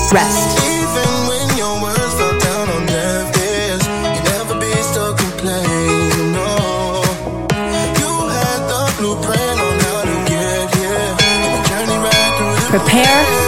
Rest. Even when your words fell down on deaf ears, you never be stuck in pain, no. You had the blueprint on how to get here. And we journey right through the Prepare